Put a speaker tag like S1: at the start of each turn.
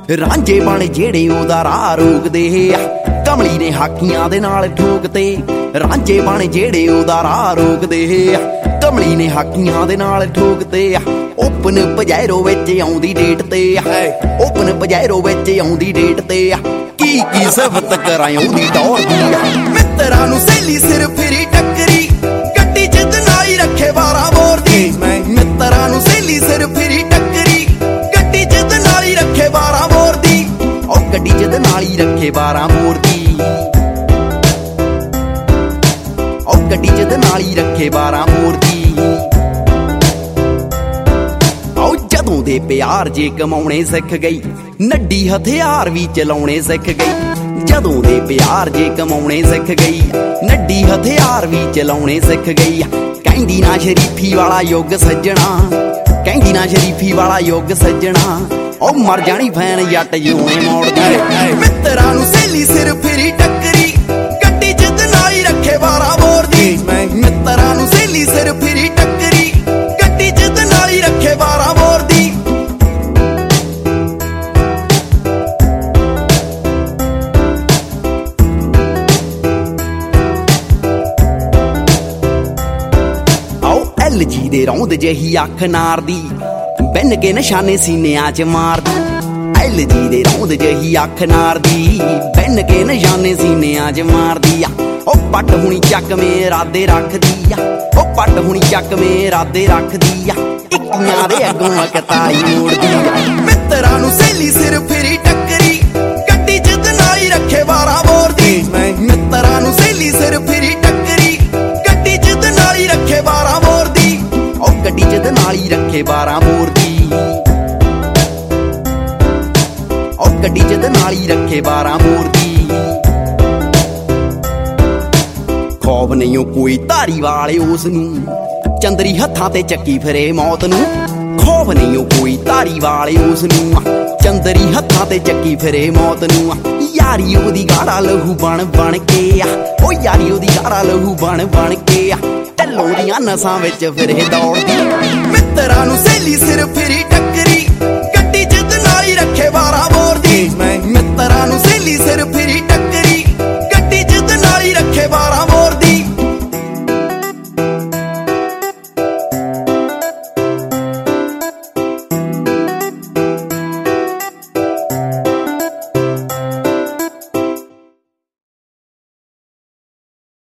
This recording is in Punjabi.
S1: ਰਾਂਝੇ ਬਣ ਜਿਹੜੇ ਉਹਦਾ ਰਾਹ ਰੋਕਦੇ ਆ, ਕਮਲੀ ਨੇ ਹਾਕੀਆਂ ਦੇ ਨਾਲ ਠੋਕਤੇ। ਰਾਂਝੇ ਬਣ ਜਿਹੜੇ ਉਹਦਾ ਰਾਹ ਰੋਕਦੇ ਆ, ਕਮਲੀ ਨੇ ਹਾਕੀਆਂ ਦੇ ਨਾਲ ਠੋਕਤੇ ਆ। ਓਪਨ ਪਜੈਰੋ ਵਿੱਚ ਆਉਂਦੀ ਡੇਟ ਤੇ ਆ, ਓਪਨ ਪਜੈਰੋ ਵਿੱਚ ਆਉਂਦੀ ਡੇਟ ਤੇ ਆ। ਕੀ ਕੀ ਸਿਫਤ ਕਰਾਂ ਉਹਦੀ ਟੌਰ ਦੀ ਆ। ਮਿੱਤਰਾਂ ਨੂੰ ਸਹੇਲੀ ਸਿਰ ਫਿਰੀ ਟੱਕਰੀ, ਗੱਡੀ ਜਿੱਦ ਨਾਲ ਹੀ ਰੱਖੇ 12 ਬੋਰ ਦੀ। ਮਿੱਤਰਾਂ ਨੂੰ ਸਹੇਲੀ ਸਿਰ ਫਿਰੀ ਟੱਕਰੀ, ਗੱਡੀ ਜਿੱਦ ਨਾਲ ਹੀ ਰੱਖੇ 12 ਬੋਰ ਦੀ। ਉਹ ਗੱਡੀ ਜਿੱਦ ਨਾਲ ਹੀ ਰੱਖੇ 12 ਬੋਰ ਦੀ। ਉਹ ਗੱਡੀ ਜਿੱਦ ਨਾਲ ਹੀ ਰੱਖੇ 12 ਬੋਰ ਦੀ। ਜਦੋਂ ਦੇ ਪਿਆਰ ਜੇ ਕਮਾਉਣੇ ਸਿੱਖ ਗਈ, ਨੱਡੀ ਹਥਿਆਰ ਵੀ ਚਲਾਉਣੇ ਸਿੱਖ ਗਈ। ਜਦੋਂ ਦੇ ਪਿਆਰ ਜੇ ਕਮਾਉਣੇ ਸਿੱਖ ਗਈ, ਨੱਡੀ ਹਥਿਆਰ ਵੀ ਚਲਾਉਣੇ ਸਿੱਖ ਗਈ। ਕਹਿੰਦੀ ਨਾ ਸ਼ਰੀਫੀ ਵਾਲਾ ਯੁੱਗ ਸੱਜਣਾ, ਕਹਿੰਦੀ ਨਾ ਸ਼ਰੀਫੀ ਵਾਲਾ ਯੁੱਗ ਸੱਜਣਾ। ਉਹ ਮਰ ਜਾਣੀ ਫੈਨ ਜੱਟ ਜਿਉਂ ਮੋੜਦੀ। ਮਿੱਤਰਾਂ ਨੂੰ ਸਹੇਲੀ ਸਿਰ ਫਿਰੀ ਟੱਕਰੀ, ਗੱਡੀ ਜਿੱਦ ਨਾਲ ਹੀ ਰੱਖੇ 12 ਬੋਰ ਦੀ। ਮਿੱਤਰਾਂ ਨੂੰ ਸਹੇਲੀ ਸਿਰ ਫਿਰੀ ਟੱਕਰੀ, ਗੱਡੀ ਜਿੱਦ ਨਾਲ ਹੀ ਰੱਖੇ 12 ਬੋਰ ਦੀ। LG ਦੇ ਰੌਂਦ ਜਿਹੀ ਅੱਖ ਨਾਰ ਦੀ, ਬਿੰਨ ਕੇ ਨਿਸ਼ਾਨੇ ਸੀਨਿਆਂ 'ਚ ਮਾਰਦੀ। LG ਦੇ ਰੌਂਦ ਜਿਹੀ ਅੱਖ ਨਾਰ ਦੀ, ਬਿੰਨ ਕੇ ਨਿਸ਼ਾਨੇ ਸੀਨਿਆਂ 'ਚ ਮਾਰਦੀ ਆ। ਉਹ ਪੱਟ ਹੁਣੀ ਚੱਕਵੇਂ ਇਰਾਦੇ ਰੱਖਦੀ ਆ, ਉਹ ਪੱਟ ਹੁਣੀ ਚੱਕਵੇਂ ਇਰਾਦੇ ਰੱਖਦੀ ਆ। ਇੱਕੀਆਂ ਦੇ ਅੱਗੋਂ ਅਕਤਾਈ ਮੋੜਦੀ ਆ। ਮਿੱਤਰਾਂ ਨੂੰ ਸਹੇਲੀ ਸਿਰ ਫਿਰੀ ਟੱਕਰੀ, ਗੱਡੀ ਜਿੱਦ ਨਾਲ ਹੀ ਰੱਖੇ 12 ਬੋਰ ਦੀ। ਮਿੱਤਰਾਂ ਨੂੰ ਸਹੇਲੀ ਸਿਰ ਫਿਰੀ ਟੱਕਰੀ, ਗੱਡੀ ਜਿੱਦ ਨਾਲ ਹੀ ਰੱਖੇ 12 ਬੋਰ ਦੀ। ਉਹ ਗੱਡੀ ਜਿੱਦ ਨਾਲ ਹੀ ਰੱਖੇ 12 ਬੋਰ ਦੀ। ਉਹ ਗੱਡੀ ਜਿੱਦ ਨਾਲ ਹੀ ਰੱਖੇ 12 ਬੋਰ ਦੀ। ਖੌਫ ਨਹੀਂ ਉਹ ਕੋਈ ਧਾਰੀ ਵਾਲੇ ਉਸ ਨੂੰ, ਚੰਦਰੀ ਹੱਥਾਂ ਤੇ ਚੱਕੀ ਫਿਰੇ ਮੌਤ ਨੂੰ। ਖੌਫ ਨਹੀਂ ਉਹ ਕੋਈ ਧਾਰੀ ਵਾਲੇ ਉਸ ਨੂੰ, ਚੰਦਰੀ ਹੱਥਾਂ ਤੇ ਚੱਕੀ ਫਿਰੇ ਮੌਤ ਨੂੰ। ਯਾਰੀ ਉਹਦੀ ਗਾੜਾ ਲਹੂ ਬਣ ਬਣ ਕੇ ਆ, ਉਹ ਯਾਰੀ ਉਹਦੀ ਗਾੜਾ ਲਹੂ ਬਣ ਬਣ ਕੇ ਆ। ਢੱਲੋਂ ਦੀਆਂ ਨਸਾਂ ਵਿੱਚ ਫਿਰੇ ਦੌੜਦੀ। ਮਿੱਤਰਾਂ ਨੂੰ ਸਹੇਲੀ ਸਿਰ